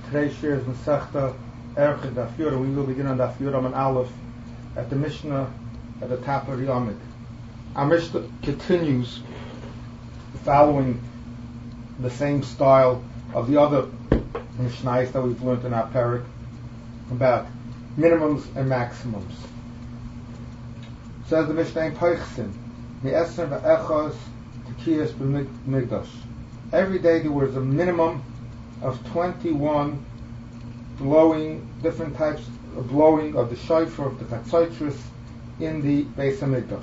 Today's share is Masechta Erech Daf Yud. We will begin on Daf Yud and Aleph at the Mishnah at the top of the Amid. Our Mishnah continues following the same style of the other Mishnayos that we've learned in our parak about minimums and maximums. Says the Mishnah in Peichsin, Me'eser v'echos tekiyas b'migdash. Every day there was a minimum of 21 blowing, different types of blowing of the shofar, of the chatzotros in the Beis Hamikdash.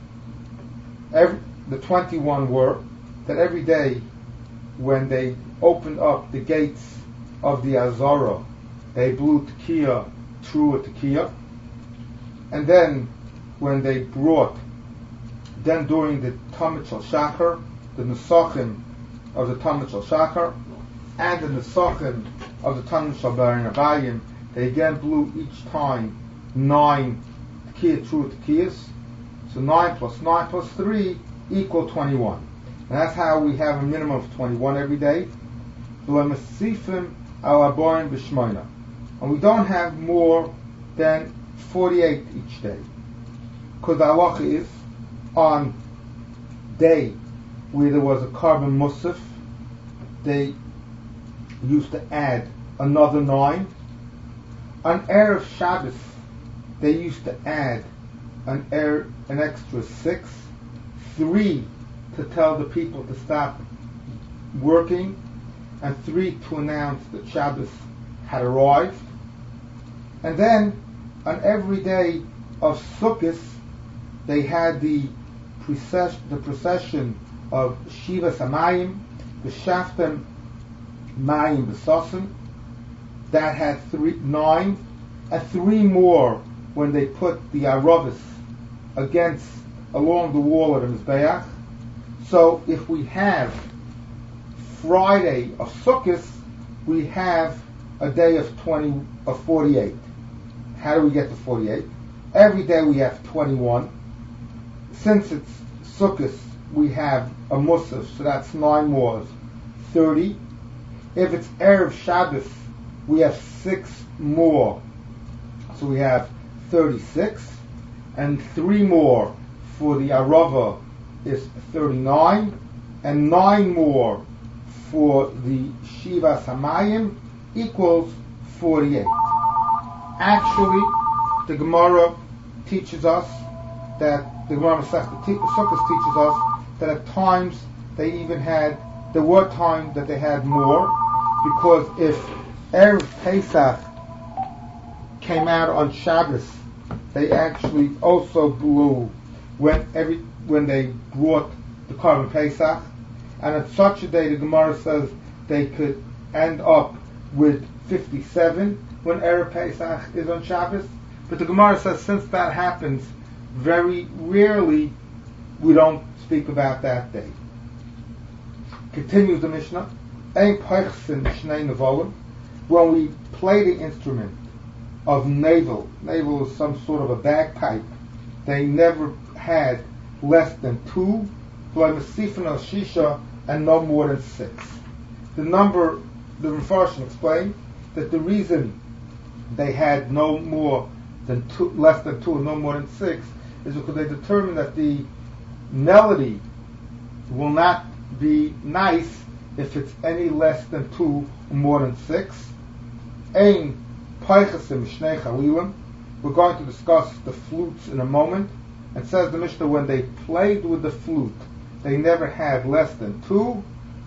The 21 were that every day when they opened up the gates of the Azara, they blew tekiah through a tekiah, and then when they brought, then during the Tamid Shel Shachar, the Nesachim of the Tamid Shel Shachar, and the Nesachim of the Tamid Shel Berin Abayim, they again blew each time 9 tekiah through tekiyahs. So 9 plus 9 plus 3 equal 21. And that's how we have a minimum of 21 every day. And we don't have more than 48 each day. Because the halacha is, on day where there was a carbon musaf, they used to add another 9. On Erev Shabbos, they used to add an extra 6, 3 to tell the people to stop working, and 3 to announce that Shabbos had arrived. And then on every day of Sukkot, they had the procession of Shivas Hamayim, the Shaftem Mayim B'Sosim, that had 9, and 3 more when they put the Aravis along the wall of the Mizbeach. So if we have Friday of Sukkot, we have a day of 48. How do we get to 48? Every day we have 21. Since it's Sukkot, we have a Musaf, so that's 9 more, 30. If it's Erev Shabbos, we have 6 more, so we have 36, and 3 more for the Arava is 39, and 9 more for the Shivas Hamayim equals 48. Actually, the Gemara teaches us that the Gemara Masechta Sukkos teaches us that at times there were times that they had more, because if Erev Pesach came out on Shabbos, they actually also blew when they brought the Korban Pesach, and at such a day the Gemara says they could end up with 57 when Erev Pesach is on Shabbos. But the Gemara says since that happens very rarely, we don't speak about that day. Continues the Mishnah. When we play the instrument of navel is some sort of a bagpipe, they never had less than 2, and no more than 6. The Mefarshim explained that the reason they had no more than 2, less than 2, and no more than 6, is because they determined that the melody will not be nice if it's any less than 2 or more than 6. We're going to discuss the flutes in a moment. And says the Mishnah, when they played with the flute, they never had less than 2,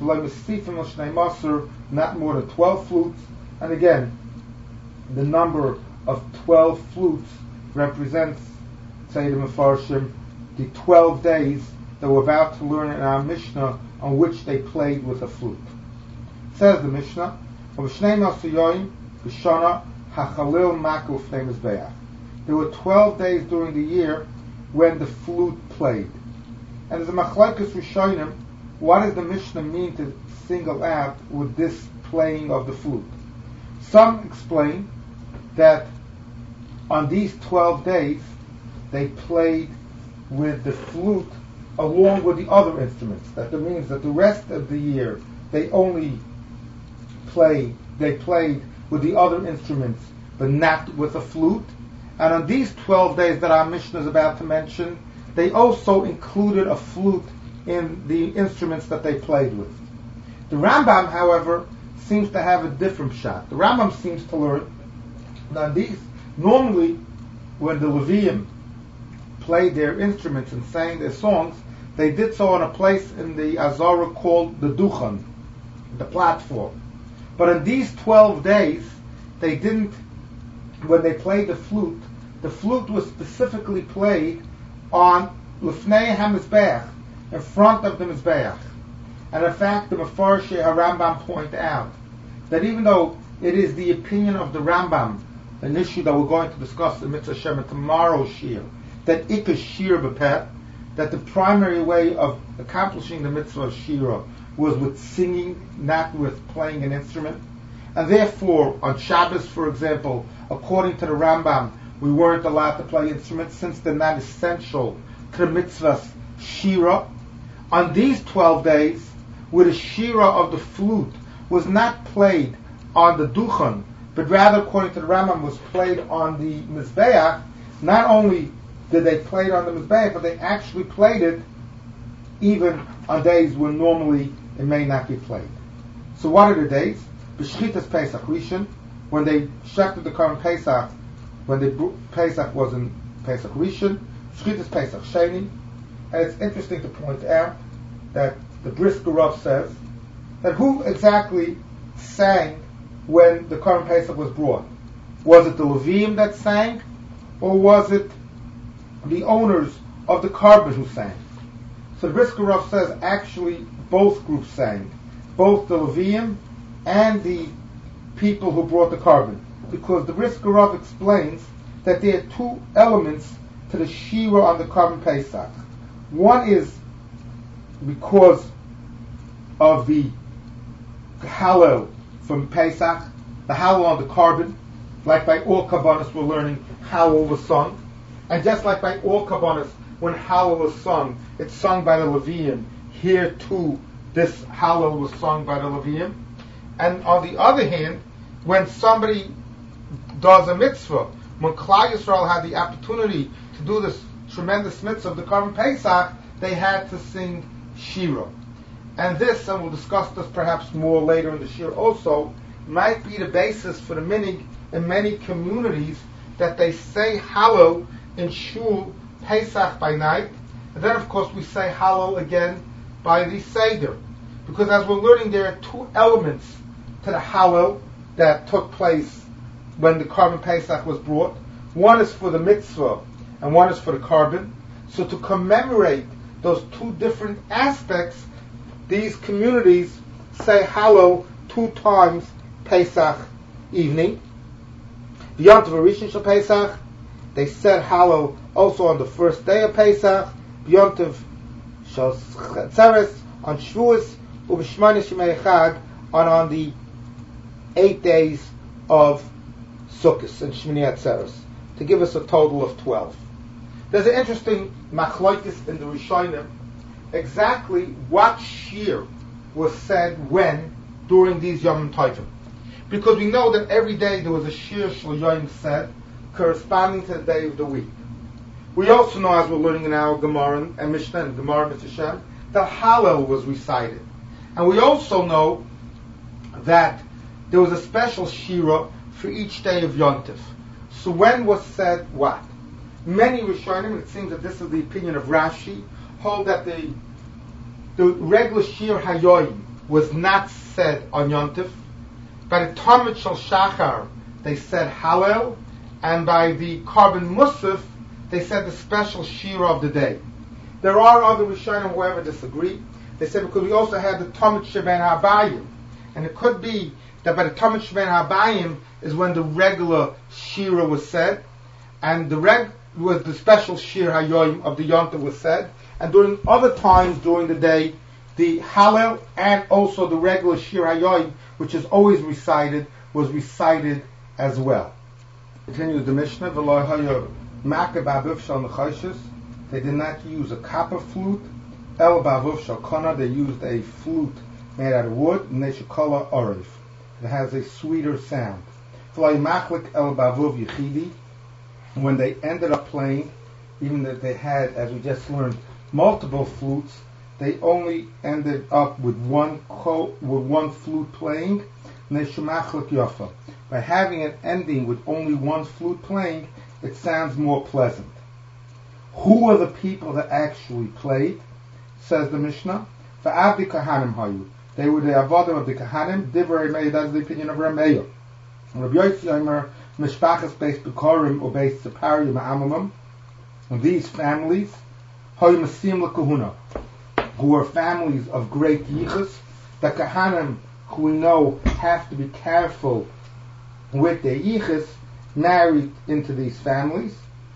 not more than 12 flutes. And again, the number of 12 flutes represents, say the Mefarshim, the 12 days that we're about to learn in our Mishnah on which they played with a flute. Says the Mishnah, there were 12 days during the year when the flute played. And there's a machlekes rishonim, what does the Mishnah mean to single out with this playing of the flute? Some explain that on these 12 days they played with the flute along with the other instruments. That means that the rest of the year they only play they played with the other instruments, but not with a flute. And on these 12 days that our Mishnah is about to mention, they also included a flute in the instruments that they played with. The Rambam, however, seems to have a different shot. The Rambam seems to learn that these, normally, when the Levium played their instruments and sang their songs, they did so on a place in the Azara called the Duchan, the platform. But in these 12 days, they didn't, when they played the flute was specifically played on Lefnei HaMizbeach, in front of the Mizbeach. And in fact, the Mefarshei HaRambam point out that even though it is the opinion of the Rambam, an issue that we're going to discuss in Mitzvah Shem tomorrow's Shir, that Ikka Shir B'Peh, that the primary way of accomplishing the Mitzvah of Shira was with singing, not with playing an instrument. And therefore, on Shabbos, for example, according to the Rambam, we weren't allowed to play instruments since they're not essential to the Mitzvah's Shira. On these 12 days, where the Shira of the flute was not played on the Duchan, but rather, according to the Rambam, was played on the Mizbeach, not only did they play it on the Mizbeach, but they actually played it even on days when normally it may not be played. So what are the days? B'Shchitas Pesach Rishon, when they shechted the Korban Pesach, when the Pesach was in Pesach Rishon, Shchitas Pesach Sheni. And it's interesting to point out that the Brisker Rav says that who exactly sang when the Korban Pesach was brought? Was it the Levim that sang, or was it the owners of the Korban who sang? So the Brisker Rav says actually both groups sang, both the Levim and the people who brought the Korban, because the Brisker Rav explains that there are two elements to the Shira on the Korban Pesach. One is because of the Hallel from Pesach, the Hallel on the Korban, like by all Kabbanis we're learning Hallel was sung, and just like by all Kabbanis when Hallel was sung, it's sung by the Leviim. Here too, this Hallel was sung by the Leviim. And on the other hand, when somebody does a mitzvah, when Klal Yisrael had the opportunity to do this tremendous mitzvah of the Korban Pesach, they had to sing Shira. And this, and we'll discuss this perhaps more later in the Shir also, might be the basis for the minig in many communities that they say Hallel in Shul Pesach by night, and then of course we say Hallel again by the Seder. Because as we're learning, there are two elements to the Hallel that took place when the Korban Pesach was brought. One is for the mitzvah, and one is for the Korban. So to commemorate those two different aspects, these communities say Hallel 2 times Pesach evening. The Yom Tov Rishon Shel Pesach, they said Hallel also on the first day of Pesach. Yom Tov Shel Tzeres on Shavuos, Ubishmani Shemei Chag on the 8 days of Sukkot and Shmini Atzeres, to give us a total of 12. There's an interesting machlokes in the Rishonim, exactly what shir was said when during these Yom Tovim. Because we know that every day there was a shir shel Yom said, corresponding to the day of the week. We also know, as we're learning in our Gemara and Mishnah, and Gemara Mitzvah Shem, that Hallel was recited. And we also know that there was a special shira for each day of Yom Tov. So when was said what? Many Rishonim, and it seems that this is the opinion of Rashi, hold that the regular Shir Hayoim was not said on Yom Tov. By the Talmud Shel Shachar, they said Hallel, and by the Korban Musaf, they said the special Shira of the day. There are other Rishonim, however, disagree. They said because we also had the Talmud Sheben HaBayim, and it could be that by the Talmud Sheben HaBayim is when the regular Shira was said, and was the special Shir Hayoim of the Yom Tov was said, and during other times during the day, the Hallel and also the regular Shir Hayoim, which is always recited, was recited as well. Continues the Mishnah, they did not use a copper flute, they used a flute made out of wood, Neshikola Orev. It has a sweeter sound. When they ended up playing, even that they had, as we just learned, multiple flutes, they only ended up with one flute playing. By having an ending with only one flute playing, it sounds more pleasant. Who are the people that actually played? Says the Mishnah. For Avdi Kahanim Hayu. They were the Avodim of the Kahanim. Divrei Meir, that's the opinion of Rameir. Rabbi Yossi Omer, Mishpachas based Bekorim or based Separi Ma'amamam. These families, Hayu Masim LaKahuna, who were families of great yichus. The Kahanim, who we know have to be careful with their yichus, married into these families.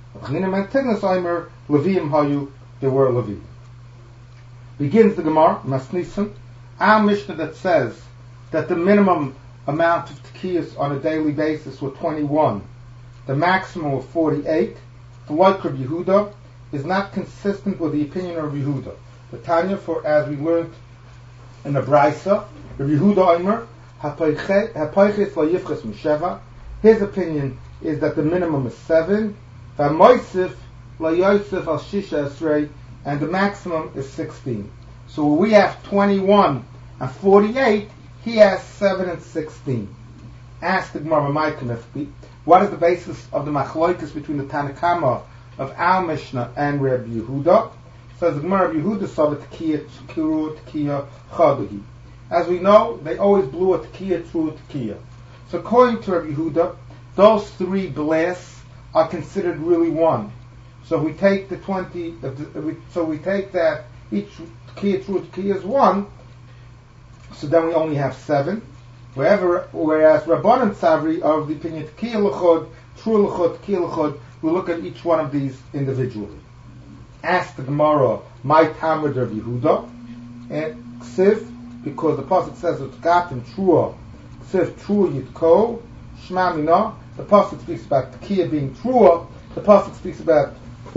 Leviim Hayu, there were Levi. Begins the Gemara, Masnisim, our Mishnah that says that the minimum amount of tekiyas on a daily basis were 21, the maximum of 48. The like of Yehuda is not consistent with the opinion of Yehuda. The Tanya, for as we learned in the Braisa, Rabbi Yehuda Omer, Hapoiches lo yifches misheva. His opinion is that the minimum is 7. V'moisif lo yosef al shisha esrei, and the maximum is 16. So we have 21 and 48. He has 7 and 16. Ask the Gemara Ma'ikah, what is the basis of the machloikas between the Tanakama of our Mishnah and Rabbi Yehuda? Says the Gemara, Rabbi Yehuda saw the tekiya tkiru tekiya chadahi. As we know, they always blew a tekiya through a tekiya. So according to Rabbi Yehuda, those 3 blasts are considered really one. So we take the 20. So we take that each tekiya through tekiya is 1. So then we only have 7. Whereas Rabbanan Savri are of the opinion tekiya l'chod, true l'chod, tekiya l'chod, we look at each one of these individually. Ask the Gemara, my Talmud of Yehuda, and Ksiv, because the pasuk says it's Gatim Trua, Ksiv Trua Yitko, Shema Mina. The pasuk speaks about tekiya being Trua. The pasuk speaks about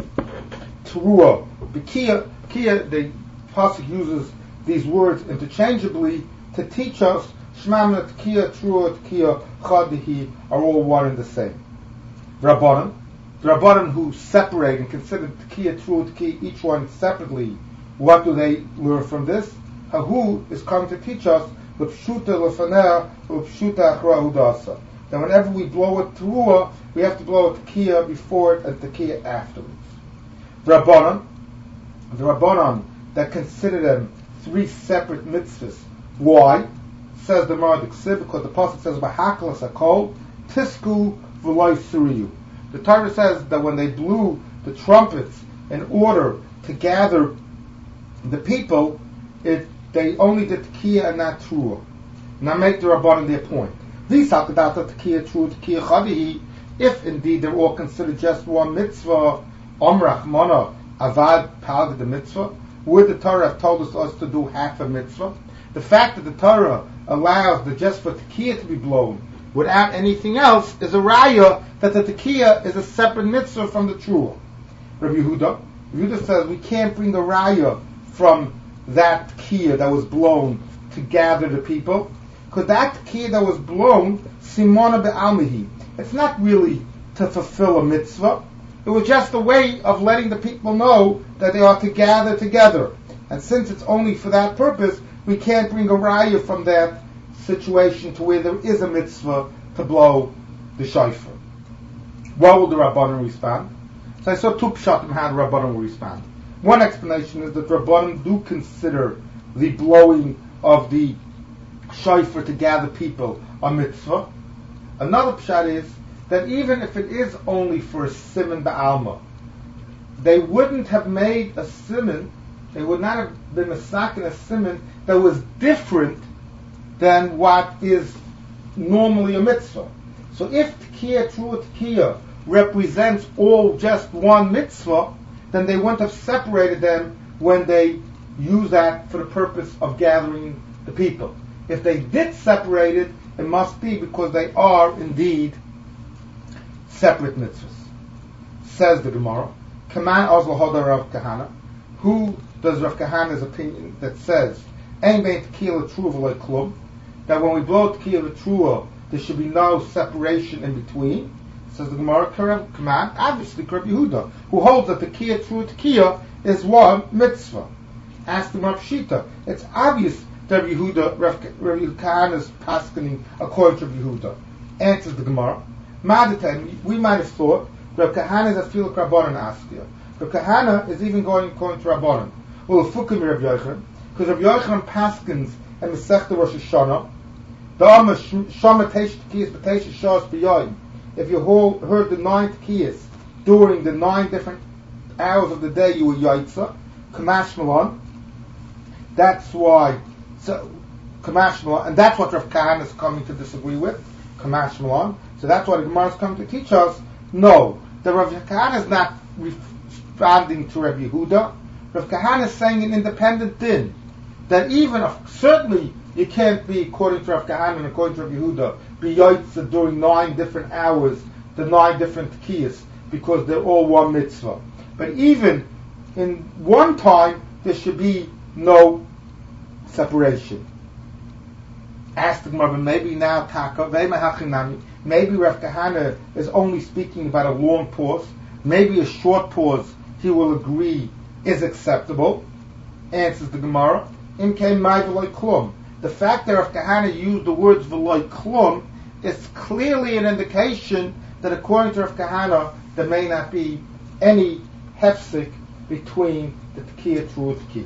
Trua. Tekiya, the pasuk uses these words interchangeably to teach us Shema Mina, tekiya, Trua, tekiya, Chadihi are all one and the same. Rabbanan. The Rabbanan who separate and consider tekiya, true tekiya, each one separately, what do they learn from this? Hahu is coming to teach us l'pshuta l'faneh l'pshuta achra udasa. That whenever we blow a teruah, we have to blow a tekiya before it and tekiya afterwards. The Rabbanan that consider them 3 separate mitzvahs. Why? Says the Mardik Sib, because the pasuk says b'hakalas hakol tisku v'loy siriyu. The Torah says that when they blew the trumpets in order to gather the people, they only did tekiya and not trua. Now make the Rabbanan their point. These hakadata tekiya, trua, tekiya, chadihi, if indeed they're all considered just one mitzvah, omrach, mana, avad, palga, the mitzvah, would the Torah have told us to do half a mitzvah? The fact that the Torah allows the just for tekiya to be blown without anything else is a raya that the tekiya is a separate mitzvah from the trua. Rabbi Yehuda says we can't bring a raya from that tekiya that was blown to gather the people, because that tekiya that was blown, simona be'almihi, it's not really to fulfill a mitzvah. It was just a way of letting the people know that they are to gather together. And since it's only for that purpose, we can't bring a raya from that situation to where there is a mitzvah to blow the shofar. What will the Rabbanan respond? So I saw 2 pshatim how the Rabbanan will respond. One explanation is that Rabbanan do consider the blowing of the shofar to gather people a mitzvah. Another pshat is that even if it is only for a siman ba'alma, they wouldn't have made a siman, they would not have been masakin a siman that was different than what is normally a mitzvah. So if tekiya, true tekiya, represents all just one mitzvah, then they wouldn't have separated them when they use that for the purpose of gathering the people. If they did separate it, it must be because they are indeed separate mitzvahs. Says the Gemara, Kaman Ozla Hoda Rav Kahana. Who does Rav Kahana's opinion that says, Ein bein tekiya l'truva lo klum? that when we blow Tekiah V'Trua, there should be no separation in between. Says the Gemara, command, obviously, Rabbi Yehuda, who holds that Tekiah, Trua, Tekiah is one mitzvah. Ask the Rav Shita. It's obvious that Rabbi Yehuda, Rabbi Kahana is paskening according to Rabbi Yehuda. Answers the Gemara. Madatem, we might have thought Rabbi Kahana is a filuk Rabbanan Askia. Rabbi Kahana is even going according to Rabbanan. Well, Fukim Rabbi Yochanan, because Rabbi Yochanan paskens and Masechta Rosh Hashanah. The Amma Shama Teish Tekiyas B'Teish Shas B'Yoyim. If you heard the 9 Tekiyas during the 9 different hours of the day, you were Yaitza. Kamash Malon. That's why. So Kamash Malon, and that's what Rav Kahana is coming to disagree with. Kamash Malon. So that's why the Gemara is coming to teach us. No, the Rav Kahana is not responding to Rabbi Yehuda. Rav Kahana is saying an independent din that even certainly you can't be, according to Rav Kahana and according to Rabbi Yehuda, be Yaitza during 9 different hours, the 9 different Tekiyas, because they're all one mitzvah. But even in one time, there should be no separation. Ask the Gemara, maybe now Taka, maybe Rav Kahana is only speaking about a long pause, maybe a short pause he will agree is acceptable. Answers the Gemara, In came my v'loy klum. The fact that Rav Kahana used the words v'loy klum is clearly an indication that according to Rav Kahana, there may not be any hefsek between the Tekiah, Trua, Tekiah.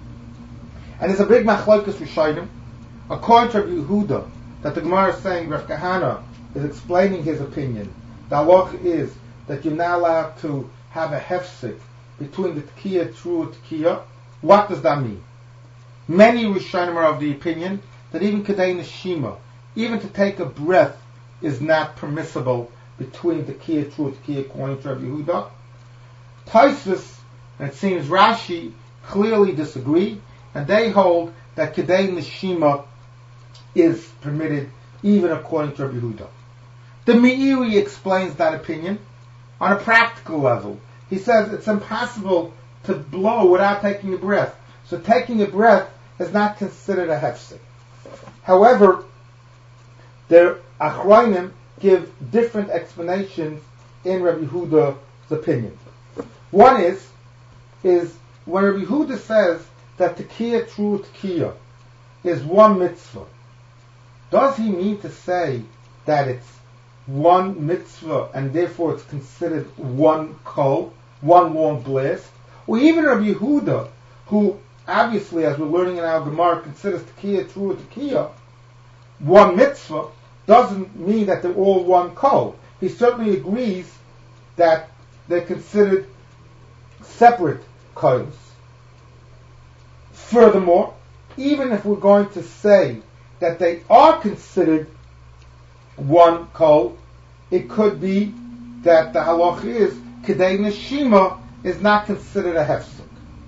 And there's a big machlokes Rishonim. According to Rabbi Yehuda, that the Gemara is saying Rav Kahana is explaining his opinion. The halach is that you're not allowed to have a hefsek between the Tekiah, Trua, Tekiah. What does that mean? Many Rishonim are of the opinion that even Kedei Neshima, even to take a breath, is not permissible between Tekiah, Trua, Tekiah, according to Rabbi Yehuda. Tosfos, and it seems Rashi, clearly disagree, and they hold that Kedei Neshima is permitted even according to Rabbi Yehuda. The Meiri explains that opinion on a practical level. He says it's impossible to blow without taking a breath. So taking a breath is not considered a hefsek. However, the Achronim give different explanations in Rabbi Yehuda's opinion. One is when Rabbi Yehuda says that Tekiah, Trua, Tekiah is one mitzvah, does he mean to say that it's one mitzvah and therefore it's considered one kol, one long blast? Or even Rabbi Yehuda, who obviously, as we're learning in our Gemara, considers Tekiah, Trua, Tekiah one mitzvah, doesn't mean that they're all one kol. He certainly agrees that they're considered separate kols. Furthermore, even if we're going to say that they are considered one kol, it could be that the halach is Kedei Neshima is not considered a hefsek.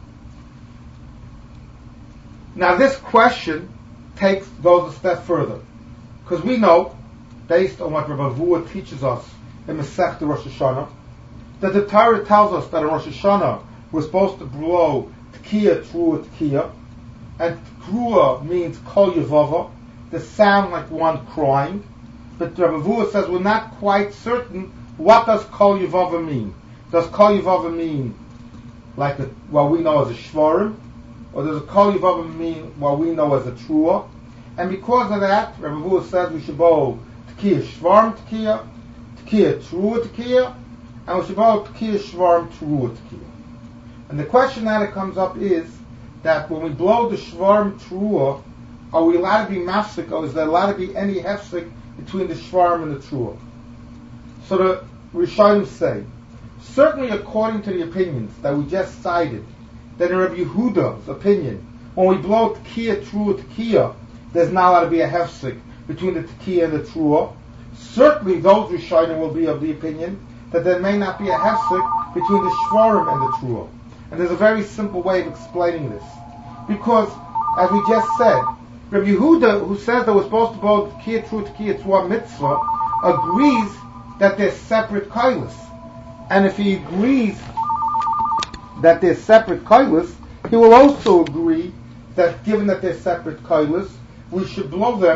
Now this question goes a step further, because we know, based on what Rabbi Avua teaches us in Masechta Rosh Hashanah, that the Torah tells us that in Rosh Hashanah we're supposed to blow Tekiah, Trua, Tekiah, and Trua means Kol Yevava, the sound like one crying. But Rabbi Avua says we're not quite certain what does Kol Yevava mean. Does Kol Yevava mean like what we know as a Shvarim, or does a Kol Yevava mean what we know as a Trua? And because of that, Rabbi Avua says we should blow Tekiah, Shvarim, Tekiah, Tekiah, Trua, Tekiah, and we should blow Tekiah, Shvarim, Trua, Tekiah. And the question that comes up is that when we blow the Shvarim, Trua, are we allowed to be mafsik, or is there allowed to be any hefsik between the Shvarim and the Trua? So the Rishonim say, certainly according to the opinions that we just cited, that in Rabbi Yehuda's opinion, when we blow Tekiah, Trua, Tekiah, there's not allowed to be a hefsik between the Tekiah and the Trua. Certainly those Rishonim will be of the opinion that there may not be a hefsik between the Shvarim and the Trua. And there's a very simple way of explaining this. Because, as we just said, Rabbi Yehuda, who says that we're supposed to blow Tekiah, Trua, Tekiah, it's one mitzvah, agrees that they're separate kailas. And if he agrees that they're separate kailas, he will also agree that given that they're separate kailas, we should blow them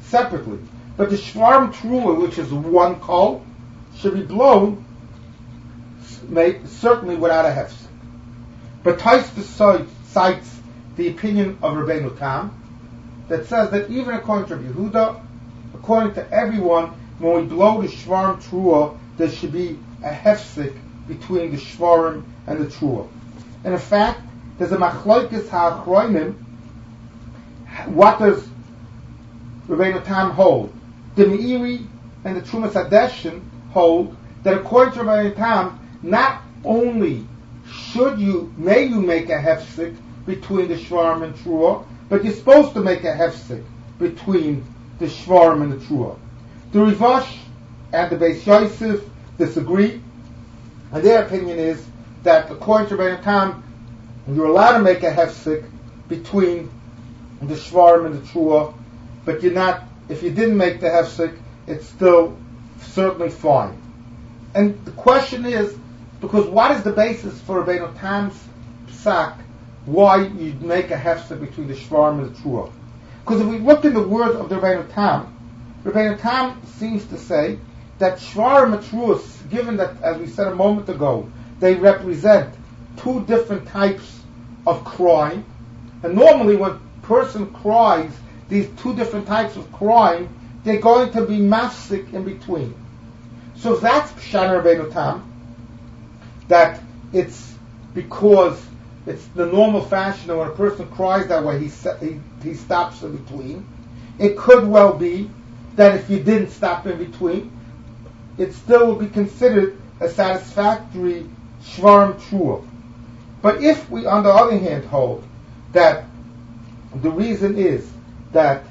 separately. But the Shvarim Trua, which is one kol, should be blown certainly without a hefsek. But Tosfos cites the opinion of Rabbeinu Tam that says that even according to Rabbi Yehuda, according to everyone, when we blow the Shvarim Trua, there should be a hefsek between the Shvarim and the Trua. And in fact, there's a Machlokes HaAchronim. What does Rabbeinu Tam hold? The Meiri and the Trumas Hadeshin hold that according to Rabbeinu Tam, not only may you make a hefsek between the Shvarim and Trua, but you're supposed to make a hefsek between the Shvarim and the Trua. The Rivash and the Beis Yosef disagree, and their opinion is that according to Rabbeinu Tam, you're allowed to make a hefsek between the Shvarim and the Trua, but you're not. If you didn't make the hefsek, it's still certainly fine. And the question is, because what is the basis for Rabbeinu Tam's psak, why you make a hefsek between the Shvarim and the Trua? Because if we look in the words of the Rabbeinu Tam seems to say that Shvarim and Trua, given that, as we said a moment ago, they represent two different types of crime, and normally when a person cries, these two different types of crime, they're going to be mafsik in between. So if that's Pshat Rabbeinu Tam, that it's because it's the normal fashion that when a person cries that way, he stops in between. It could well be that if you didn't stop in between, it still will be considered a satisfactory Shvarim Trua. But if we, on the other hand, hold that the reason is that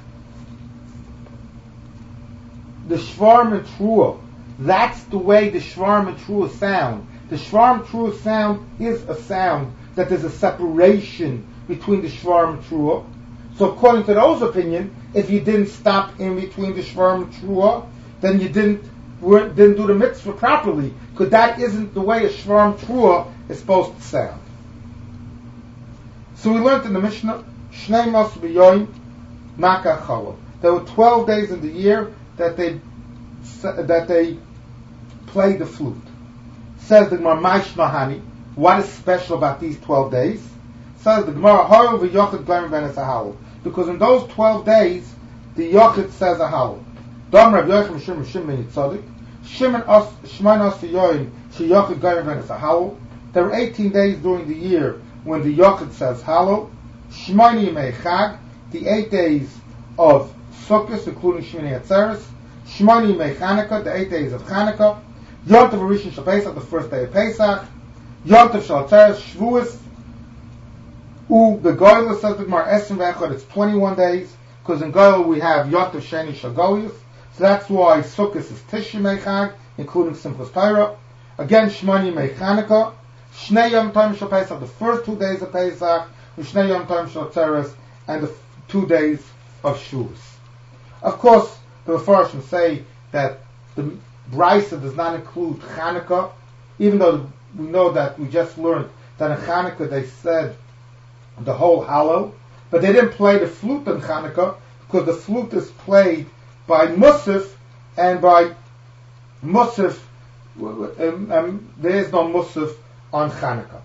the Shvarim and Trua, that's the way the Shvarim and Trua sound. The Shvarim Trua sound is a sound that there's a separation between the Shvarim and Trua. So according to those opinion, if you didn't stop in between the Shvarim and Trua, then you didn't do the mitzvah properly, because that isn't the way a Shvarim Trua is supposed to sound. So we learned in the Mishnah, Shnei Mas B'yoyim Maka Chalal. There were 12 days in the year that they played the flute. Says the Gemara, Ma'ishma Hani, what is special about these 12 days? Says the Gemara, Hoyel v'yochid glerim ben es because in those 12 days, the yochid says a halal. Dam Rav Yochanan Shimon ben Yitzadik, Shimon Shmona Siyoyim she yochid glerim ben es. There are 18 days during the year when the yochid says halal. Shmoni Yemei Chag, the 8 days of Sukkot, including Shmini Atzeres. Shmoni Yemei Chanukah, the 8 days of Chanukah. Yom Tov Rishon Shel Pesach, the first day of Pesach. Yom Tov Shel Atzeres, Shavuos. The Goyla says the Gemara Esim V'Echad, it's 21 days, because in Goyla we have Yom Tov Sheni Shel Goyus. So that's why Sukkot is Tish Yemei Chag, including Simchas Torah. Again, Shmoni Yemei Chanukah. Shnei Yom Tov Shel Pesach, the first 2 days of Pesach. Shnei Yom Tov Shel Atzeres, and the 2 days of Shavuos. Of course, the Mefarshim say that the Brisa does not include Chanukah, even though we know that we just learned that in Chanukah they said the whole Hallel, but they didn't play the flute in Chanukah because the flute is played by Musaf, and by Musaf, there is no Musaf on Chanukah.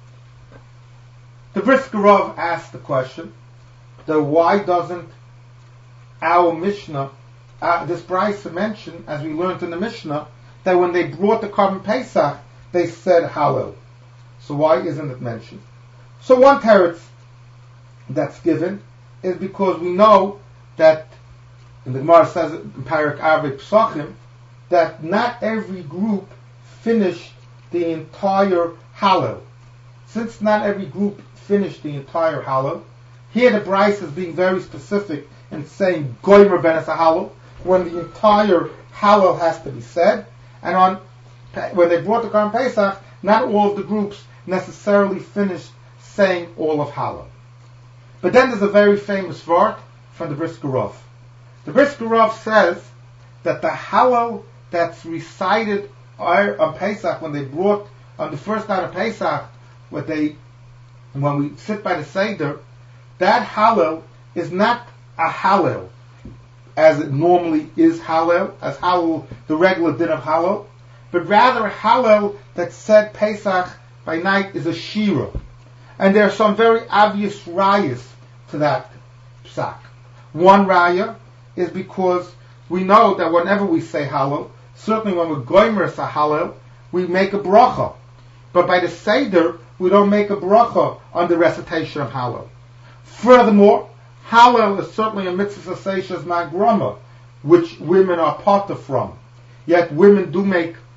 The Brisker Rav asked the question, why doesn't our Mishnah, this Brisa mention, as we learned in the Mishnah, that when they brought the Korban Pesach, they said Hallel. So why isn't it mentioned? So one teretz that's given is because we know that, and the Gemara says it in Parak Arvei Psachim, that not every group finished the entire Hallel. Since not every group finished the entire Hallel, here the Brisa is being very specific and saying Goymer ben es Hallel, when the entire Hallel has to be said, and when they brought the Korban Pesach, not all of the groups necessarily finished saying all of Hallel. But then there's a very famous vart from the Brisker Rav. The Brisker Rav says that the Hallel that's recited on Pesach, when they brought on the first night of Pesach, when we sit by the Seder, that Hallel is not a Hallel. as it normally is Hallel, as Hallel, the regular din of Hallel, but rather Hallel that said Pesach by night is a Shira. And there are some very obvious rayas to that psak. One raya is because we know that whenever we say Hallel, certainly when we're goymer sa Hallel, we make a bracha. But by the Seder, we don't make a bracha on the recitation of Hallel. Furthermore, Hallel is certainly a mitzvah seishas magrama, which women are parted from. Yet women do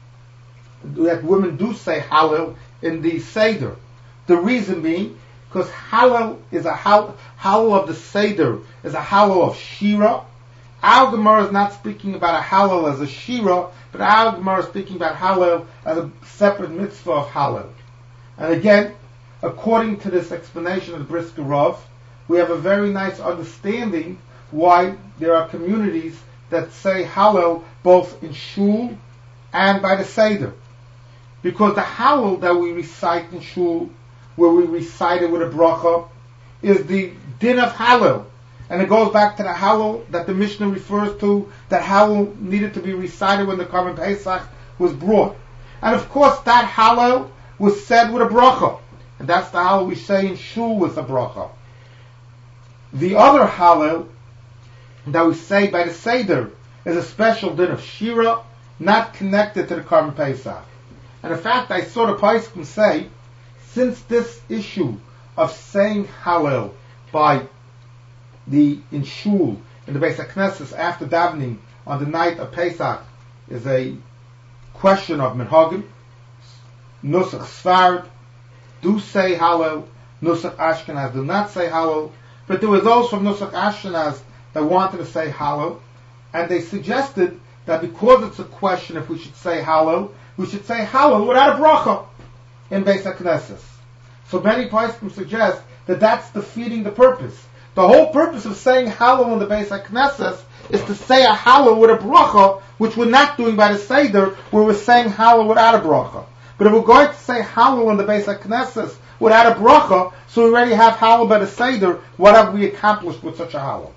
say Hallel in the Seder. The reason being, because Hallel is a Hallel of the Seder, is a Hallel of Shira. Our Gemara is not speaking about a Hallel as a Shira, but our Gemara is speaking about Hallel as a separate mitzvah of Hallel. And again, according to this explanation of the Brisker Rav, we have a very nice understanding why there are communities that say Hallel both in Shul and by the Seder. Because the Hallel that we recite in Shul, where we recite it with a bracha, is the din of Hallel. And it goes back to the Hallel that the Mishnah refers to, that Hallel needed to be recited when the Korban Pesach was brought. And of course that Hallel was said with a bracha. And that's the Hallel we say in Shul with a bracha. The other Hallel that we say by the Seder is a special din of Shira, not connected to the Korban Pesach. And in fact, I saw the Paiskim say, since this issue of saying Hallel by in Shul, in the Beis HaKnesses after davening on the night of Pesach is a question of Minhagim, Nusach Sfard do say Hallel, Nusach Ashkenaz do not say Hallel, but there were those from Nusach Ashkenaz that wanted to say Hallel, and they suggested that because it's a question if we should say Hallel, we should say Hallel without a bracha in Beis HaKnesses. So many Paiskim suggest that that's defeating the purpose. The whole purpose of saying Hallel in the Beis HaKnesses is to say a Hallel with a bracha, which we're not doing by the Seder, where we're saying Hallel without a bracha. But if we're going to say Hallel in the Beis HaKnesses without a bracha, so we already have Hallel by the Seder, what have we accomplished with such a Hallel?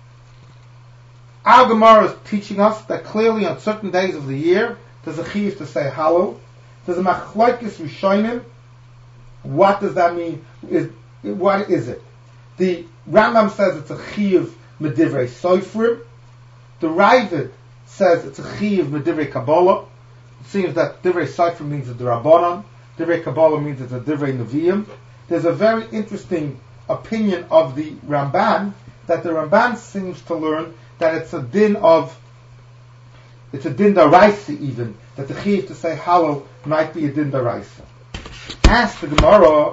Our Gemara is teaching us that clearly on certain days of the year, there's a chiyuv to say Hallel. There's a machlokes rishonim. What does that mean? What is it? The Rambam says it's a chiyuv medivrei soifrim. The Ravid says it's a chiyuv medivrei Kabbalah. It seems that divrei soifrim means a drabanan. Divrei Kabbalah means it's a divrei neviim. There's a very interesting opinion of the Ramban that the Ramban seems to learn that it's a din daraisa even, that the chiyuv to say Hallel might be a din daraisa. Ask the Gemara,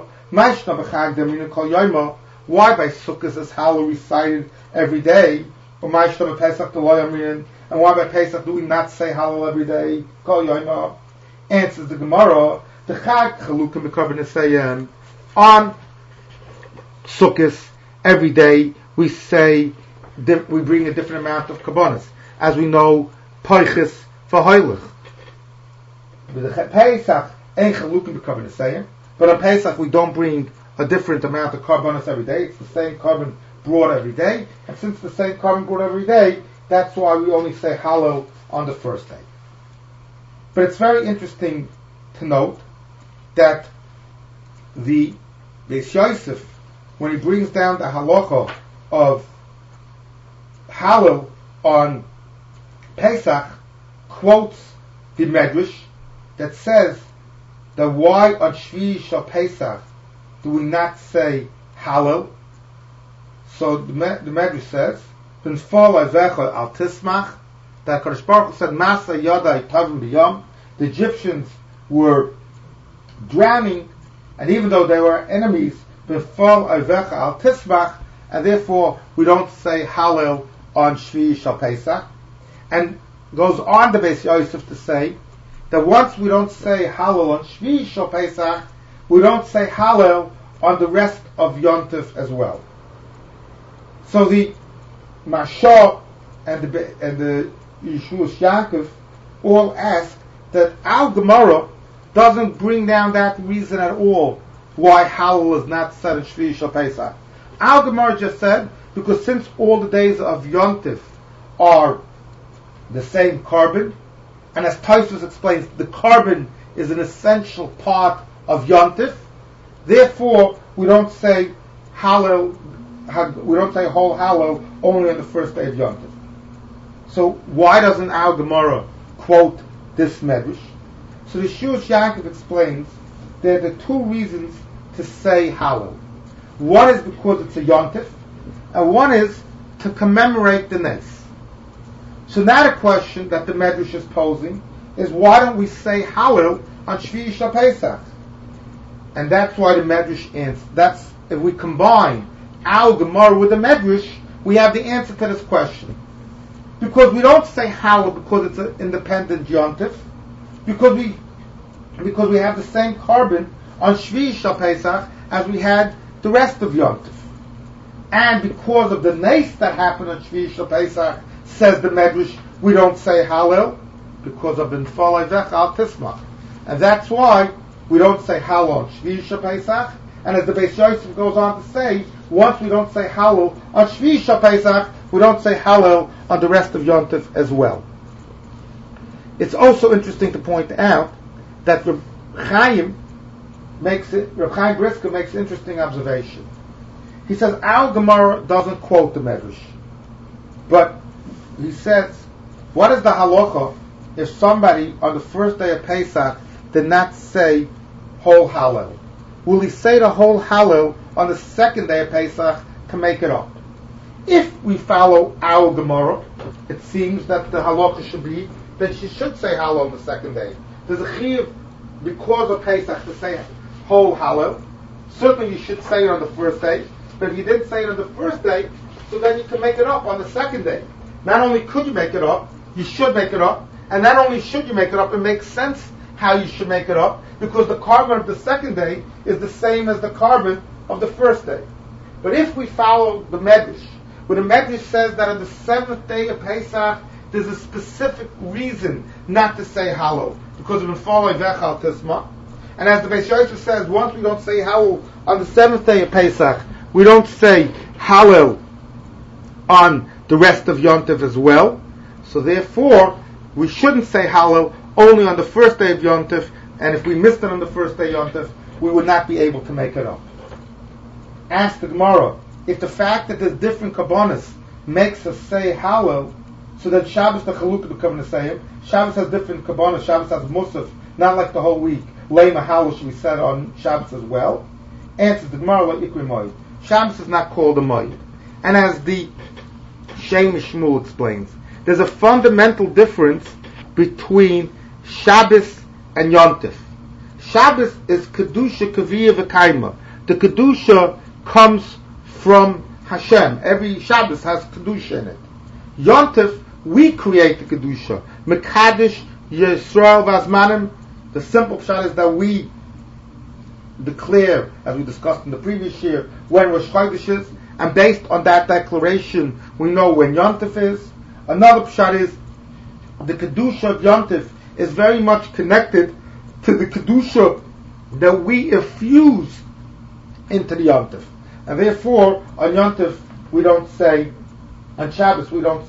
why by Sukkot is Hallel recited every day? Or and why by Pesach do we not say Hallel every day? Kol Yoima. Answers the Gemara, the Chag Chalukim B'Korban on Sukkot every day we bring a different amount of kabbanas. As we know, Peiches for Heilig. With Pesach, ain't Chalukim B'Korban, but on Pesach we don't bring a different amount of karbanos every day. It's the same carbon brought every day, and since the same carbon brought every day, that's why we only say Hallel on the first day. But it's very interesting to note that the Beis Yosef, when he brings down the halacha of Hallel on Pesach, quotes the Medrash that says that why on Shvi Shal Pesach do we not say Hallel? So the Medrash says, al tismach, that Kadosh Baruch Hu said, Masa Yada Tavim B'Yom. The Egyptians were drowning, and even though they were enemies, al tismach, and therefore we don't say Hallel on Shvi Shal Pesach. And goes on the Beis Yosef to say that once we don't say Hallel on Shvi Shal Pesach, we don't say Hallel on the rest of Yom Tov as well. So the Mashah and the Yeshua Yaakov all ask that our Gemara doesn't bring down that reason at all why Hallel is not said in Shvi Shal Pesach. Our Gemara just said because since all the days of Yom Tov are the same carbon, and as Tosfos explains, the carbon is an essential part of Yontif. Therefore, we don't say Hallel, we don't say whole Hallel only on the first day of Yontif. So why doesn't our Gemara quote this Medrash? So the Shush Yaakov explains there are the two reasons to say Hallel. One is because it's a Yontif, and one is to commemorate the Nes. So now the question that the Medrash is posing is, why don't we say Hallel on Shvi Shal Pesach? And that's why the Medrash answers. That's, if we combine our Gemara with the Medrash, we have the answer to this question. Because we don't say Hallel because it's an independent Yontif, because we have the same carbon on Shvi Shal Pesach as we had the rest of Yontif. And because of the Nes that happened on Shvi Shal Pesach, says the Medrash, we don't say Hallel, because of B'nfalei Vecha Al Tismach. And that's why we don't say Hallel on Shvi Shal Pesach. And as the Beis Yosef goes on to say, once we don't say Hallel on Shvi Shal Pesach, we don't say Hallel on the rest of Yontif as well. It's also interesting to point out that Reb Chaim Brisker makes an interesting observation. He says our Gemara doesn't quote the Medrash, but he says, what is the halacha if somebody on the first day of Pesach did not say whole Hallel? Will he say the whole Hallel on the second day of Pesach to make it up? If we follow our Gemara, it seems that the halacha should be that she should say Hallel on the second day. There's a chiyuv because of Pesach to say whole Hallel. Certainly you should say it on the first day, but if you didn't say it on the first day, so then you can make it up on the second day. Not only could you make it up, you should make it up, and not only should you make it up, it makes sense how you should make it up, because the carbon of the second day is the same as the carbon of the first day. But if we follow the Medrash, where the Medrash says that on the seventh day of Pesach, there's a specific reason not to say Hallel, because of B'nfalei Vecha Al Tismach. And as the Beis Yosef says, once we don't say Hallel on the seventh day of Pesach, we don't say Hallel on the rest of Yontif as well. So therefore, we shouldn't say Hallel only on the first day of Yontif, and if we missed it on the first day of Yontif, we would not be able to make it up. Ask the Gemara, if the fact that there's different kabbanas makes us say Hallel, so that Shabbos the Chalukah become the same. Shabbos has different kabbanas, Shabbos has Musaf, not like the whole week. Lema Hallel should be said on Shabbos as well. Answers the Gemara like Ikri Moed. Shabbos is not called a Moed. And as the Shem Shmuel explains, there's a fundamental difference between Shabbos and Yontif. Shabbos is Kedusha Kaviyah V'Kaima. The Kedusha comes from Hashem. Every Shabbos has Kedusha in it. Yontif, we create the Kedusha. Mekadesh Yisrael Vazmanim. The simple pshat is that we declare, as we discussed in the previous year, when Rosh Chodesh is, and based on that declaration, we know when Yontif is. Another pshat is the Kedusha of Yontif is very much connected to the Kedusha that we infuse into the Yontif. And therefore, on Yontif, we don't say, on Shabbos, don't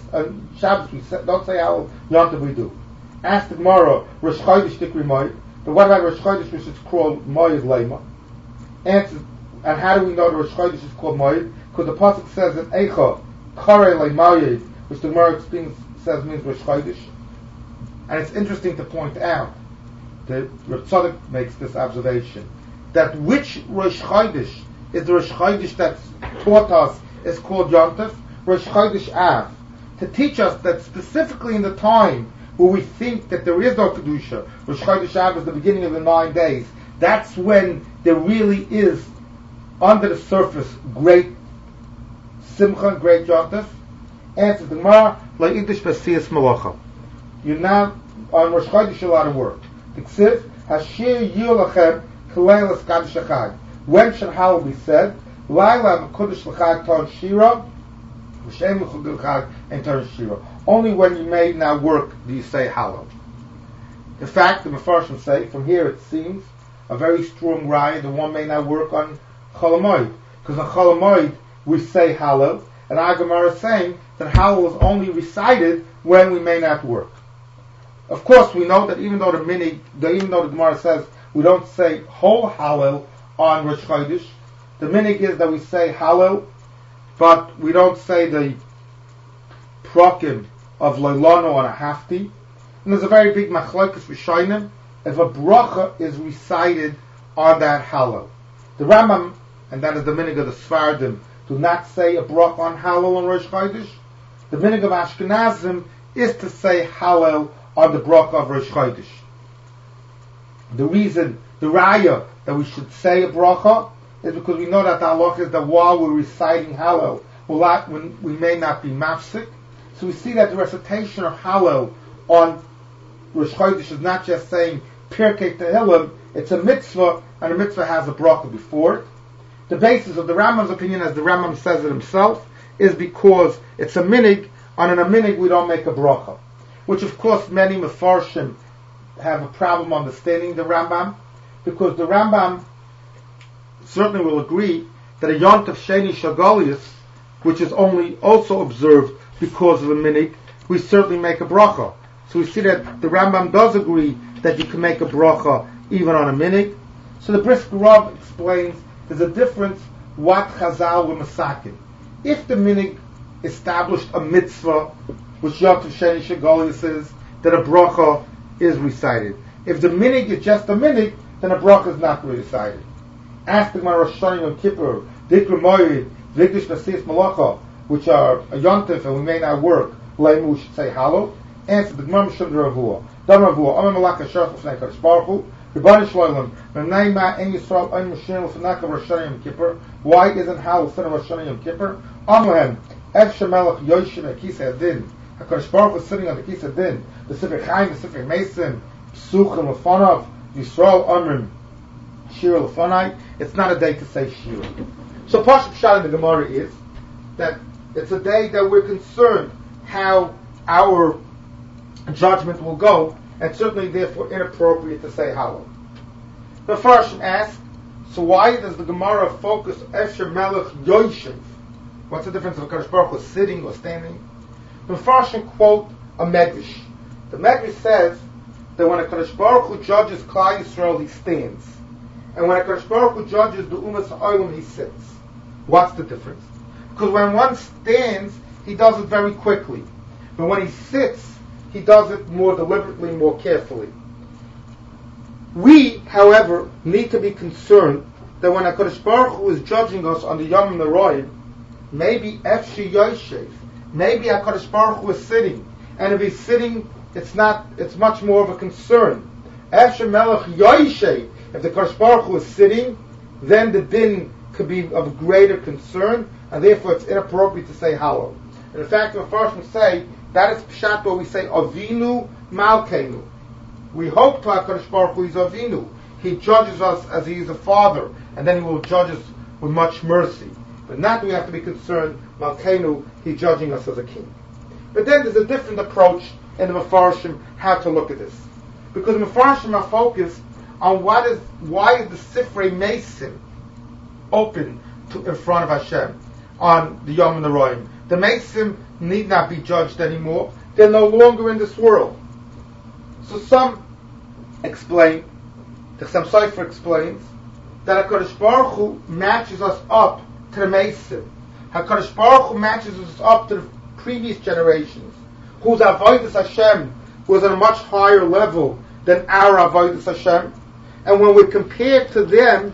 say how Yontif we do. Ask the Gemara, Rosh Chodesh Tikri Moed, but what about Rosh Chodesh, which is called Moed Lema? Answer, and how do we know the Rosh Chodesh is called Moed? Because the pasuk says in Eicha, Kare Le Moed, which the Gemara says means Rosh Chodesh. And it's interesting to point out that Reb Tzadok makes this observation, that which Rosh Chodesh is the Rosh Chodesh that's taught us is called Yontif, Rosh Chodesh Av, to teach us that specifically in the time where we think that there is no Kedusha, Rosh Chodesh Av is the beginning of the 9 days, that's when there really is, under the surface, great Simcha, great Yontif. Answer the Gemara, La'idish Basiyas Malacha. You're now on Rosh Chodesh a lot of work. The Ksiv, Hashir Yilachem Kaleilas Kadosh Echad. When should Hallel be said? Laila Mekudesh L'chad Ton Shira, V'shem L'chad and Ton Shira. Only when you may now work do you say Hallel. In fact, the Mefarshim say, from here it seems a very strong raya that one may not work on Chol Hamoed. Because on Chol Hamoed we say Hallel, and our Gemara is saying that Hallel is only recited when we may not work. Of course, we know that even though the Gemara says we don't say whole Hallel on Rosh Chodesh, the minig is that we say Hallel, but we don't say the prokim of Leilano on a Hafti. And there's a very big machlokes Rishonim if a bracha is recited on that Hallel. The Rambam, and that is the minig of the Sfardim, do not say a bracha on Hallel on Rosh Chodesh. The minig of Ashkenazim is to say Hallel on the bracha of Rosh Chodesh. The reason, the raya that we should say a bracha is because we know that the halach is that while we're reciting Hallel, we may not be mafsik. So we see that the recitation of Hallel on Rosh Chodesh is not just saying Pirkei Tehillim, it's a mitzvah, and a mitzvah has a bracha before it. The basis of the Rambam's opinion, as the Rambam says it himself, is because it's a minig, and in a minig we don't make a bracha. Which of course many Mefarshim have a problem understanding the Rambam, because the Rambam certainly will agree that a Yontif Sheni Shagolius, which is only also observed because of a minig, we certainly make a bracha. So we see that the Rambam does agree that you can make a bracha even on a minig. So the Brisker Rav explains there's a difference what Chazal were masakin. If the minig established a mitzvah, which Yontif Sheni Shagolius is, that a bracha is recited. If the minig is just a minig, then a bracha is not recited. Ask the Gemara Rosh Hashanah Yom Kippur, Dikra Moed, Vigdish Nasias Malacha, which are a yontif and we may not work, Leimu, we should say Hallel. Answer the Gemara Mishum Ravua. Dam Ravua, Amar Malaka Sharf L'fnei Kadosh Baruch Hu, Rebbeinu Shloim, V'nei Ma En Yisrael Ein Moshin L'fnei Rosh Hashanah Yom Kippur. Why isn't Hallel instead of Rosh Hashanah Yom Kippur? Amar Ev Shemelech Yoshim Ekisa Adin. HaKadosh Baruch Hu is sitting on the Kisa Adin. The Sifrei Chaim, the Sifrei Mason, Psuchim L'fanav, Yisrael Amrim, Shira L'fanai. It's not a day to say Shira. So Pashup Pshat in the Gemara is that it's a day that we're concerned how our judgment will go, and certainly therefore inappropriate to say Hallel. The Farshim asks, so why does the Gemara focus Efsher Melech Yoshev? What's the difference of HaKadosh Baruch Hu sitting or standing? The Farshim quote a Medrash. The Medrash says that when HaKadosh Baruch Hu judges Klal Yisrael, he stands. And when HaKadosh Baruch Hu judges the Umas Ha'olam, he sits. What's the difference? Because when one stands, he does it very quickly. But when he sits, he does it more deliberately, more carefully. We, however, need to be concerned that when HaKadosh Baruch Hu is judging us on the Yom Noraim, maybe Efshi Yoshev, maybe HaKadosh Baruch Hu is sitting. And if he's sitting, it's much more of a concern. Efshi Melech Yoshev, if the HaKadosh Baruch Hu is sitting, then the din could be of greater concern, and therefore it's inappropriate to say Hallel. And in fact, the first one say that is pshat where we say Avinu Malkeinu. We hope to HaKadosh Baruch Hu is Avinu. He judges us as he is a father, and then he will judge us with much mercy. But not that we have to be concerned, Malkeinu, he judging us as a king. But then there's a different approach in the Mefarshim how to look at this. Because the Mefarshim are focused on why is the Sifrei Mason open in front of Hashem on the Yom Noraim. The Mason need not be judged anymore. They're no longer in this world. So some explain, the Chassam Sofer explains, that HaKadosh Baruch Hu matches us up to the Mason. HaKadosh Baruch Hu matches us up to the previous generations, whose Avodas Hashem was on a much higher level than our Avodas Hashem. And when we're compared to them,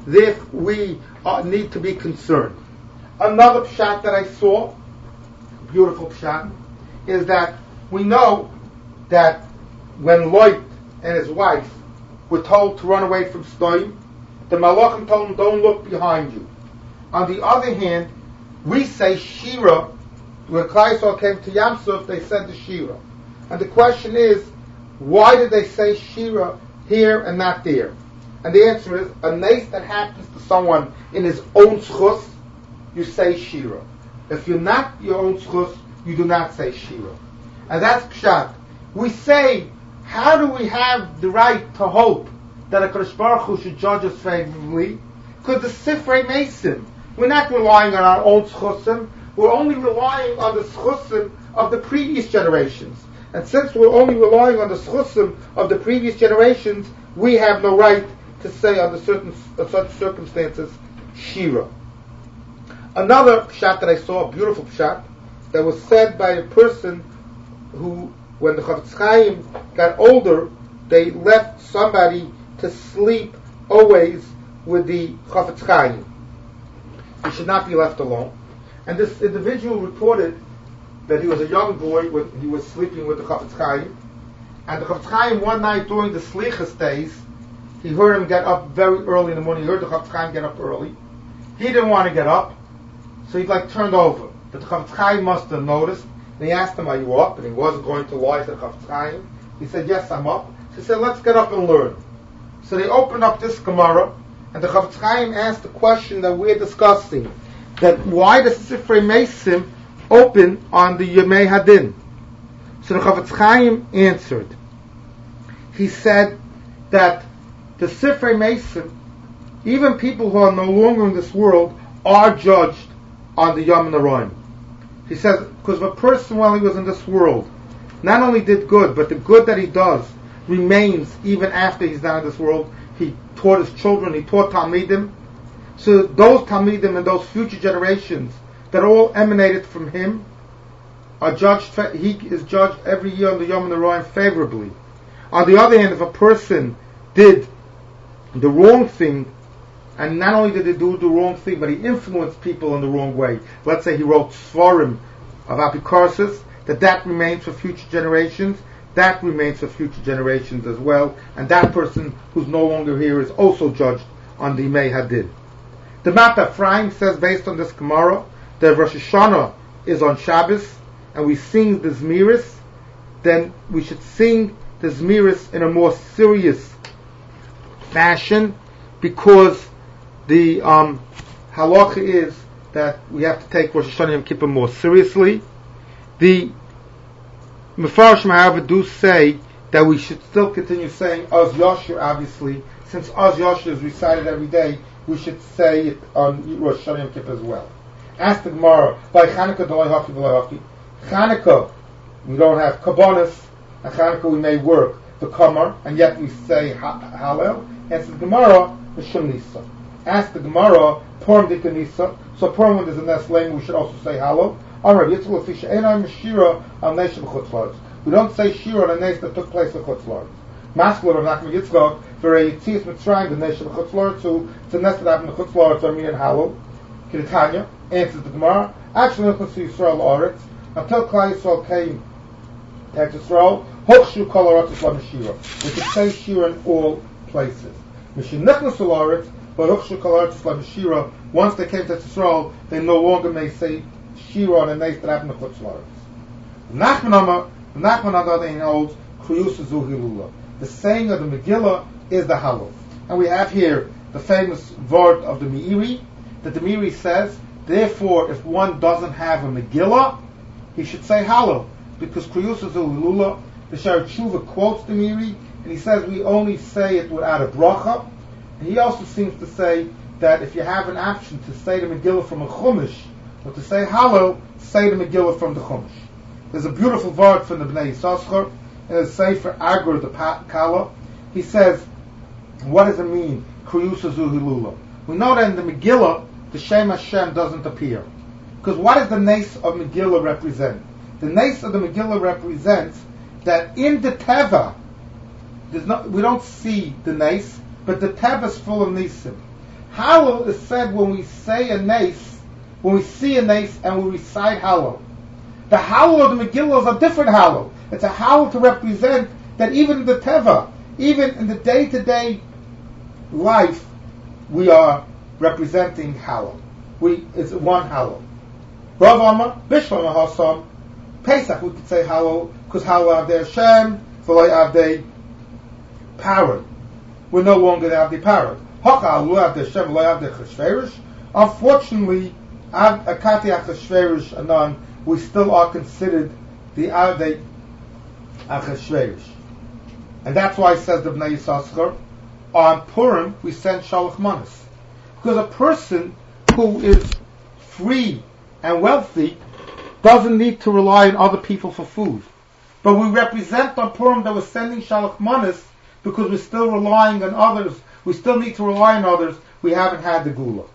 we need to be concerned. Another pshat that I saw, beautiful pshat, is that we know that when Lot and his wife were told to run away from Sodom, the Malachim told them, don't look behind you. On the other hand, we say Shira. When Klal Yisrael came to Yam Suf, they said the Shira. And the question is, why did they say Shira here and not there? And the answer is, a nace that happens to someone in his own schus, you say Shira. If you're not your own schus, you do not say Shira. And that's pshat. We say, how do we have the right to hope that HaKadosh Baruch Hu should judge us favorably? Because the Sifrei Mason, we're not relying on our own schusim, we're only relying on the schusim of the previous generations. And since we're only relying on the schusim of the previous generations, we have no right to say under such circumstances, shira. Another pshat that I saw, a beautiful pshat, that was said by a person who, when the Chafetz Chaim got older, they left somebody to sleep always with the Chafetz Chaim. He should not be left alone. And this individual reported that he was a young boy when he was sleeping with the Chafetz Chaim. And the Chafetz Chaim, one night during the Slichas days, he heard him get up very early in the morning. He heard the Chafetz Chaim get up early. He didn't want to get up, so he turned over. But the Chafetz Chaim must have noticed. And he asked him, "Are you up?" And he wasn't going to lie to the Chafetz Chaim. He said, "Yes, I'm up." So he said, "Let's get up and learn." So they opened up this Gemara, and the Chafetz Chaim asked the question that we're discussing, that why does Sifrei Meisim open on the Yemei Hadin? So the Chafetz Chaim answered. He said that the Sifrei Meisim, even people who are no longer in this world, are judged on the Yom Noraim. He says, because if a person while he was in this world not only did good, but the good that he does remains even after he's not in this world. He taught his children, he taught Talmidim. So those Talmidim and those future generations that all emanated from him are judged, he is judged every year on the Yom Noraim favorably. On the other hand, if a person did the wrong thing, and not only did he do the wrong thing, but he influenced people in the wrong way. Let's say he wrote Svarim of Apikorsis, that remains for future generations. That remains for future generations as well. And that person who's no longer here is also judged on the Yemei Hadin. The Mat Ephraim says, based on this Gemara, that Rosh Hashanah is on Shabbos, and we sing the Zmiris, then we should sing the Zmiris in a more serious fashion, because the halacha is that we have to take Rosh Hashanah Yom Kippur more seriously. The Mefarshim, however, do say that we should still continue saying Oz Yashir, obviously. Since Oz Yashir is recited every day, we should say it on Rosh Hashanah Yom Kippur as well. Ask the Gemara, by Chanukah, Chanukah, we don't have Kabbanis, and Chanukah we may work the Kamar, and yet we say Hallel. Answer the Gemara, Mishum Nisa. Ask the Gemara, Purim Dika Nisa. So Purim, when there's a Nes Lame, we should also say Hallel. We don't say Shira on a nes that took place in Chutz La'aretz. Maskler of Nachman Yitzchak for a Yitzias Mitzrayim, the nation of Chutz La'aretz, so it's a nes that happened in Chutz La'aretz, Armin and Hallel. Kiritanya answers the Gemara. Actually, let's see Yisrael La'aretz. Until Klal Yisrael came to Yisrael, Hochshu Kol Ha'aretz La Meshira. We could say Shira in all places. Mishin Nechnas La'aretz, but Hochshu Kol Ha'aretz La Meshira. Once they came to Yisrael, they no longer may say Shira on a nes that happened in Chutz La'aretz. Nachman on the other hand holds Kriyus Hilula. The saying of the Megillah is the Hallel. And we have here the famous word of the Meiri, that the Meiri says, therefore, if one doesn't have a Megillah, he should say Hallel, because Kriyus Hilula, the Shari Tshuva quotes the Meiri, and he says we only say it without a bracha. And he also seems to say that if you have an option to say the Megillah from a Chumash, or to say Hallel, say the Megillah from the Chumash. There's a beautiful word from the Bnei Yissaschar in the Sefer Agur, the Kala. He says, what does it mean? Kriyusa Zuhilula. We know that in the Megillah, the Shem Hashem doesn't appear. Because what does the Nes of Megillah represent? The Nes of the Megillah represents that in the Teva, we don't see the Nes, but the Teva is full of Nisim. Hallel is said when we say a Nes, when we see a Nes and we recite Hallel. The Hallel of the Megillah is a different Hallel. It's a Hallel to represent that even in the Teva, even in the day-to-day life, we are representing Hallel. It's one Hallel. Rav Amar, Bishlam Hasam, Pesach, we could say Hallel, because Hallel Avdei Hashem, V'loi Avdei Parod. We're no longer the Avdei Parod. Hachal Avdei Hashem, V'loi Avdei Cheshverish. Unfortunately, Akati Achashverish Anan, we still are considered the Avdei Achashverish. And that's why it says the Bnei Yissaschar, on Purim we send Shalach Manas. Because a person who is free and wealthy doesn't need to rely on other people for food. But we represent on Purim that we're sending Shalach Manas because we're still relying on others. We still need to rely on others. We haven't had the Gula.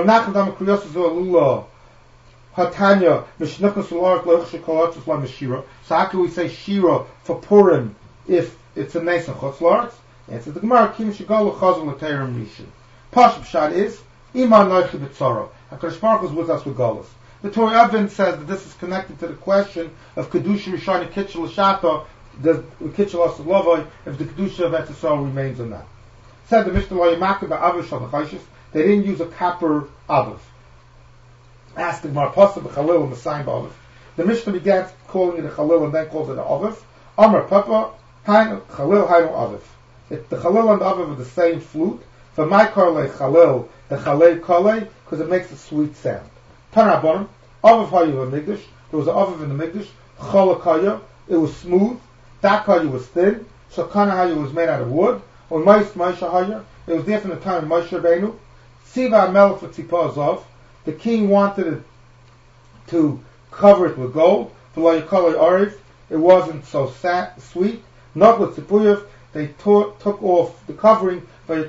So how can we say Shira for Purim if it's a Nesan Chutz La'aretz? Answer the Gemara, Kim Shigalu Chazal L'Teirim Rishon. Pashup Pshat is, Iman Noichi B'Tzara. HaKadosh Baruch Hu is with us with Galus. The Torah Evin says that this is connected to the question of Kedusha Rishon and Kitchel L'Shata, the Kitchel L'Savlovoi, if the Kedusha of Eretz Yisrael remains or not. Said the Mishnah Lo Yimaka Ba'aviv Shal Nechayshis, they didn't use a kapper Aviv. Asked the Gemara Pasuk B'Chalil and the sign Ba'aviv. The Mishnah began calling it a Chalil and then called it an Aviv. Amar Papa, Hainu Chalil, Hainu Aviv. The Chalil and the Aviv are the same flute. For my Karle Chalil, the Chalil Kale, because it makes a sweet sound. Tanabon, Aviv Hayu in Migdash. There was an Aviv in the Migdash. Chalakaya, it was smooth. Dakaya was thin. Shakana Hayu was made out of wood. Or Moshe Hayu, it was there from the time of Moshe Rabbeinu. Siva Melech for Tzipah Zav. The king wanted it to cover it with gold. It wasn't so sweet. Not with Tzipuyev. They took off the covering. The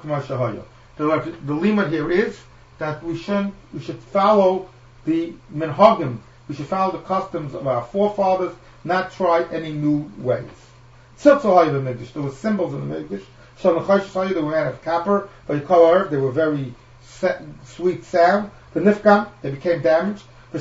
limit here is that we should follow the minhagim. We should follow the customs of our forefathers, not try any new ways. There were symbols in the Mikdash. They were made of copper. They were very sweet sound. The nifkam, they became damaged.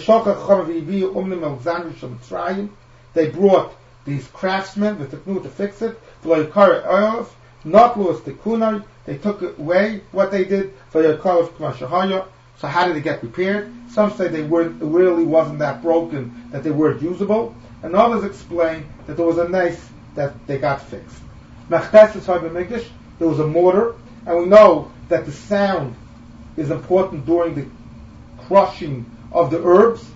They brought these craftsmen with the technique to fix it. Not lost the kunai. They took away what they did. So how did they get repaired? Some say it really wasn't that broken that they weren't usable, and others explain that there was a nice that they got fixed. There was a mortar, and we know that the sound is important during the crushing of the herbs.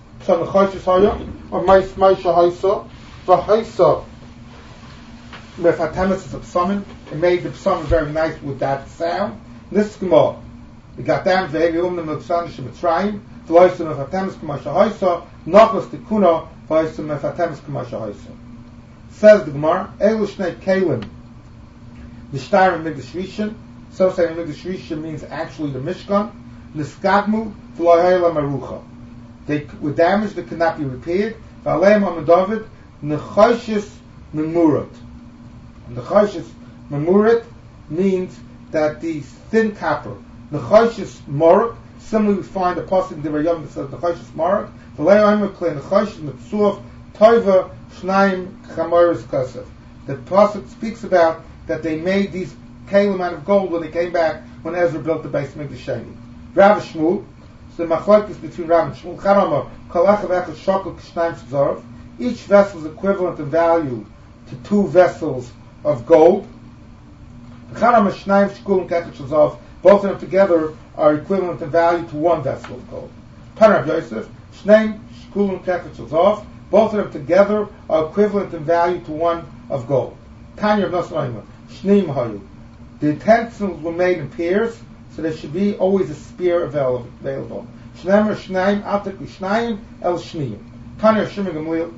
It made the psalm very nice with that sound. This Gemara, it got down to every the Milksanish Mitzrayim, the Loisim of Hatemis Kamasha Nachlas Tikuna, Loisim of Hatemis Kamasha. Says the Gemara, Elu Shnei Kalim, the Shtar and Migdash Rishon. So saying Migdash Rishon means actually the Mishkan. Niskadmu, V'lohayla Marucha. They were damaged, they could not be repaired. V'aleim Amadavid, Nechashis Memurat. Nechashis Memurat means that the thin copper, Nechashis Morak, similarly we find a pasuk in the Rayam that says Nechashis Morak, V'aleim Amadavid, Nechashis Metzuaf, Toiva, Shnaim, Chamoris Kasef. The pasuk speaks about that they made these kalim out of gold when they came back when Ezra built the Beis Mikdash Sheni. Rav Shmuel, so the machlokes between Rav and Shmuel, Charama, Kalachav Echad Shokol K'Shnaim Shazarov. Each vessel is equivalent in value to 2 vessels of gold. Charama Shnaim Shkulim K'Echad Shazarov. Both of them together are equivalent in value to 1 vessel of gold. Tanav Yosef, Shnaim Shkulim K'Echad Shazarov. Both of them together are equivalent in value to 1 of gold. Tanya of Nasrayim, Shneim Hayu. The utensils were made in pairs, so there should be always a spear available. Shneim Shneim Atik Shneim El Shneim. Tanya of Shimon Gamliel,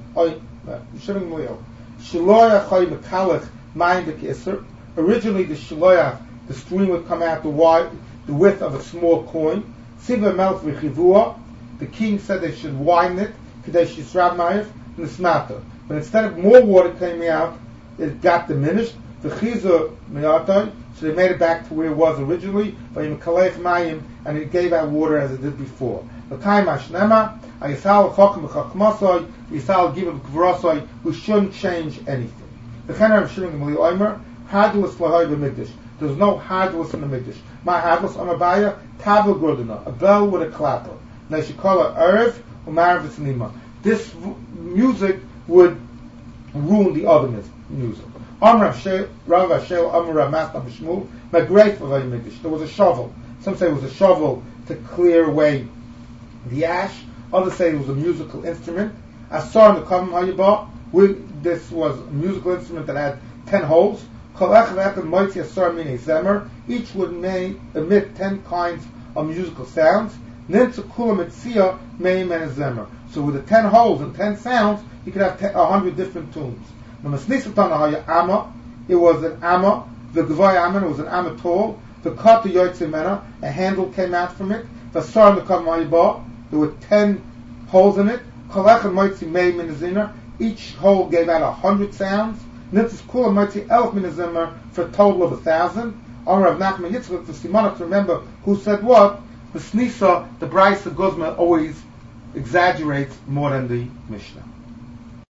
Shiloyach Hay Mekalech Mayim B'Kisser. Originally, the Shiloyach, the stream would come out the width of a small coin. Siva Melch V'Chivua. The king said they should widen it. Kadesh Yisrael Ma'if and the Smata. But instead of more water coming out, it got diminished. The Chizah Me'atai, so they made it back to where it was originally. And it gave out water as it did before. The time Ashnema, Ayisal Chacham Chachmasai, Yisal Gibam Kvrasai, we shouldn't change anything. The Chenar of Shimon Gamliel Omer, Hadlus Lahai B'Mikdash. There's no Hadlus in the Mikdash. My Hadlus Amabaya, Tabel Gurdana, a bell with a clapper. Neshikala Erev, Umar V'Tznima. This music would ruin the other music. Amr Rav Ashel, Amr Ramasna B'Shmuel, Magreit V'Vay Mikdash. There was a shovel. Some say it was a shovel to clear away the ash. Others say it was a musical instrument. Asar Nekam Hayabah. This was a musical instrument that had 10 holes. Each would emit 10 kinds of musical sounds. Nintza kula mitzia meim and a zemer. So with the 10 holes and 10 sounds, you could have 100 different tunes. It was an amma, the gvay amma, it was an amma tall. The kata yotzimena, a handle came out from it. The sar mekamayba, there were 10 holes in it. Kalech moitzi meim in the ziner. Each hole gave out 100 sounds. Nitzis kula moitzi elf min zemer for a total of 1,000. Amar of Nachman Yitzchak, the Simonach, to remember who said what. The Snisa, the Braisa Guzma always exaggerates more than the Mishnah.